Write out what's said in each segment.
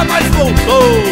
nunca mais voltou.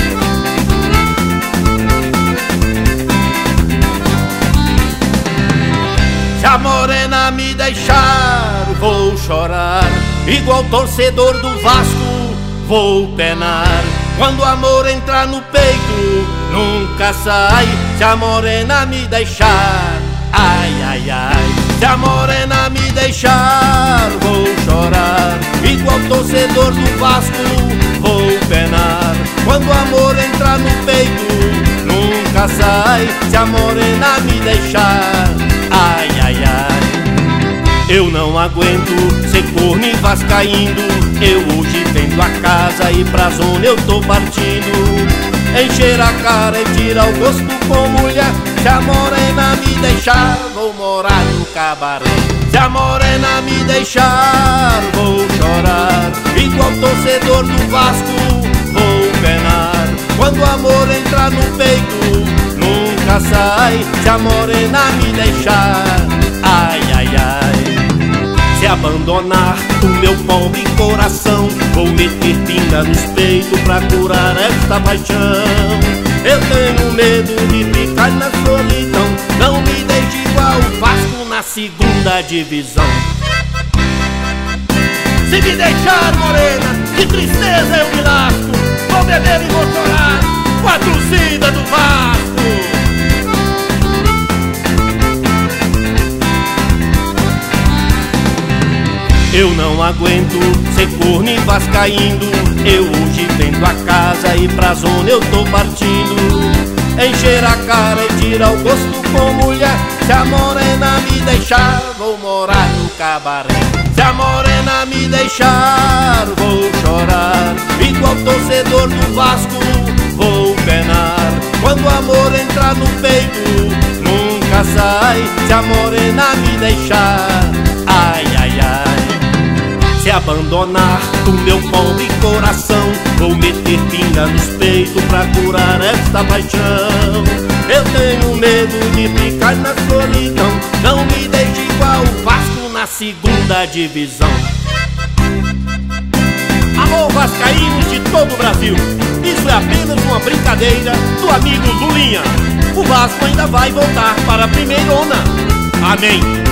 Se a morena me deixar, vou chorar, igual torcedor do Vasco, vou penar. Quando o amor entrar no peito, nunca sai. Se a morena me deixar, ai, ai, ai. Se a morena me deixar, vou chorar, igual torcedor do Vasco, vou penar. Quando o amor entrar no peito, nunca sai. Se a morena me deixar, ai, ai, ai. Eu não aguento ser corno e vascaíno. Eu hoje vendo a casa e pra zona eu tô partindo. Encher a cara e tirar o gosto com mulher. Se a morena me deixar, vou morar no cabaré. Se a morena me deixar, vou chorar, igual torcedor do Vasco, vou penar. Quando o amor entrar no peito, nunca sai. Se a morena me deixar, ai, ai, ai. Se abandonar o meu pobre coração, vou meter pinga nos peitos pra curar esta paixão. Eu tenho medo de ficar na solidão. Não me deixe igual o Vasco na segunda divisão. Se me deixar, morena, que tristeza eu me lasco. Vou beber e vou chorar com a torcida do Vasco. Eu não aguento ser corno e vascaíno. Eu hoje vendo a casa e pra zona eu tô partindo. Encher a cara e tirar o gosto com mulher. Se a morena me deixar, vou morar no cabaré. Se a morena me deixar, vou chorar, igual torcedor do Vasco, vou penar. Quando o amor entrar no peito, nunca sai. Se a morena me deixar, ai, ai, ai. Se abandonar o meu pobre coração, vou meter pinga nos peitos pra curar esta paixão. Eu tenho medo de ficar na solidão. Não me deixe igual o Vasco na segunda divisão. Alô, vascaínos de todo o Brasil, isso é apenas uma brincadeira do amigo Lulinha. O Vasco ainda vai voltar para a primeirona. Amém.